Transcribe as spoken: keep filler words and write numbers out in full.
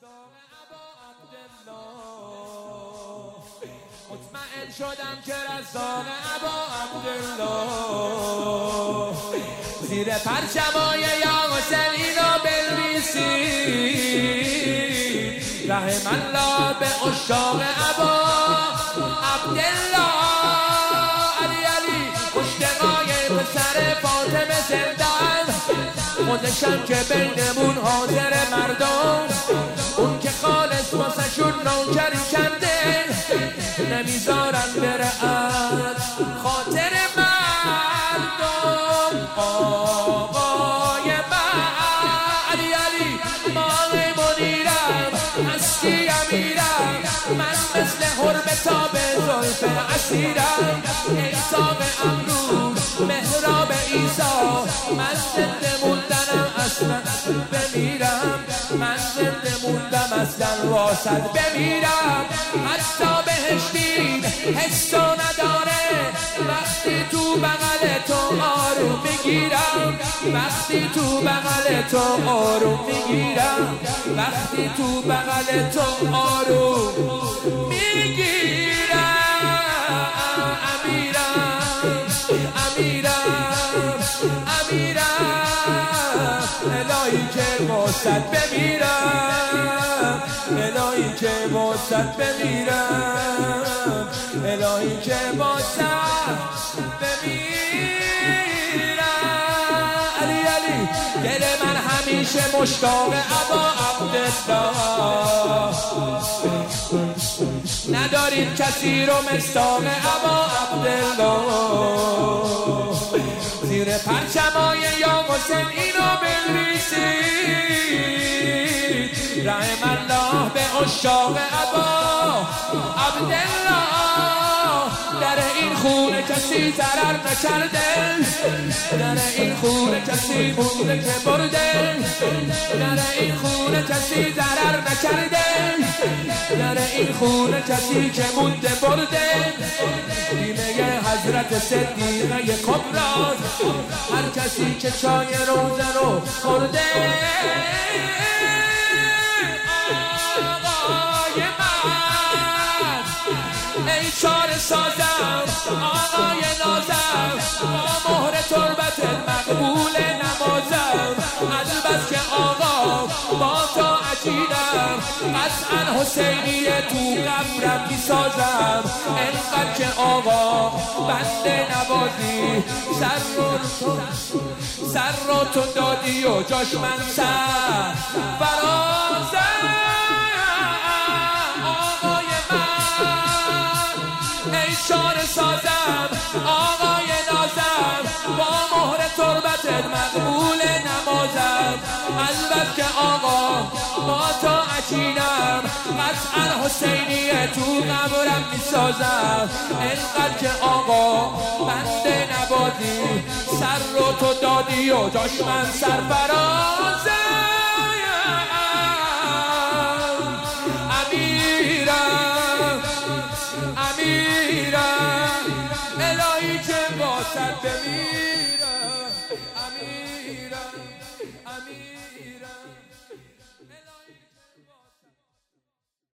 دستان ابا عبدالله مطمئن شدم که رزاق ابا عبدالله زیر پرچمای یا حسین اینو بنویسید رحم الله به عشاق ابا عبدالله علی علی اشتقای پسر فاطمه زندان خودشم که بینمون حاضر مردم اون که خالص واسه شون نوکری کرده نمیذارن بره از خاطر مردم آقای من علی علی ماه منیرم هستی امیرم من مثل حرب تاب زلف اسیرم ای ساق امروز محراب ایسا من زنده موندنم اصلا بمیرم من زنده موندم اصلا واسد بمیرم حتی بهشتی حسو نداره وقتی تو بغل تو آروم میگیرم وقتی تو بغل تو آروم میگیرم وقتی تو بغل تو آروم میگیرم امیرم امیرم امیرم الهی که واسد بمیرم الهی که واسد بمیرم الهی که واسد بمیرم علی علی دل من همیشه مشتاق ابا عبدالله نداریم کسی رو مصداق ابا عبدالله زیر پرچمای یا حسین اینو بنویسید رحم الله به عشاق ابا عبدالله در این خونه کسی ضرر نکرده در این خونه کسی مونده که برده در این خونه کسی ضرر نکرده در این خونه کسی که مونده برده بیمه حضرت صدیقه کبرا هر کسی که چای روزه رو خورده آقای من ای چاره سازم آقای نازم با مهر تربت مقبول نمازم البته که آقا با تو عجیدم قطعا حسینی تو قبرم میسازم انقدر که آقا بنده نوازی سر رو سر رو تو دادی و جاش من سر فرازم آقای من ای شانه سازم آقای نازم با مهر تربت مقبول نمازم البته که آقا با تو عجینم قطعا حسینی تو قبرم میسازم انقدر که آقا بنده نبادی سر رو تو دادی و جاش من سرفرازم امیرم امیرم